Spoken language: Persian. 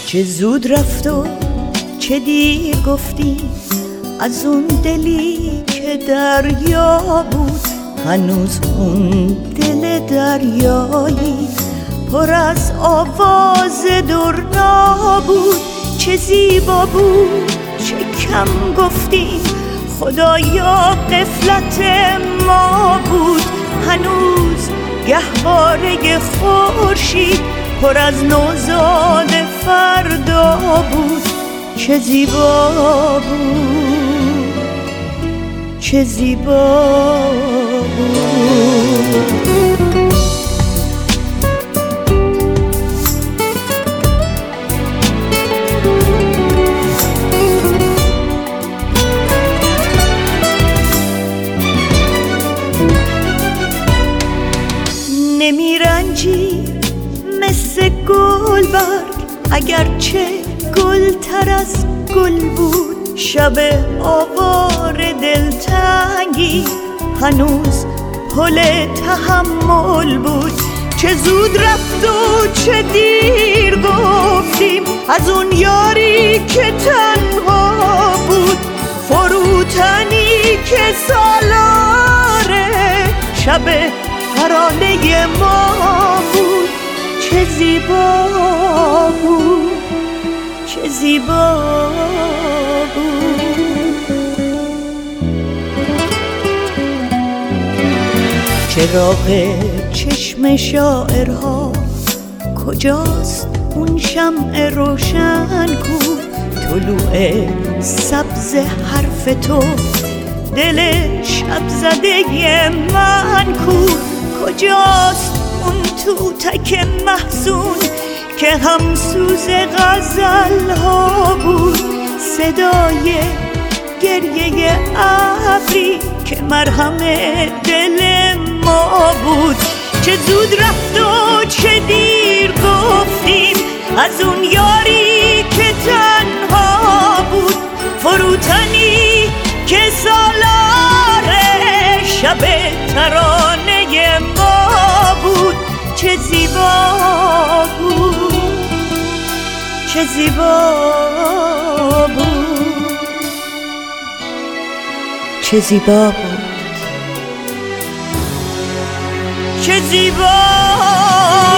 چه زود رفت و چه دیر گفتی از اون دلی که دریا بود. هنوز اون دل دریایی پر از آواز درنا بود. چه زیبا بود چه کم گفتیم، خدایا غفلت ما بود. هنوز گهواره خورشید پر از نوزاد فردا بود. چه زیبا بود چه زیبا بود. نمیرنجی مثل گلبرگ، اگرچه گل تر از گل بود. شب آوار دلتنگی هنوز پل تحمل بود. چه زود رفت و چه دیر گفتیم از اون یاری که تنها بود. فروتنی که سالاره شب ترانه ما بود. چه زیبا بود چه زیبا بود. چراغ چشم شاعرها کجاست؟ اون شمع روشن کو؟ طلوع سبز حرف تو دل شب زده من کو؟ کجاست اون توتک محزون که همسوز غزل ها بود؟ صدای گریه ابری که مرهم دل ما بود. چه زود رفت و چه دیر گفتیم از اون یاری که تنها بود. فروتنی که سالار شب ترانه ما بود. چه زیبا بود چه زیبا بود چه زیبا بود چه زیبا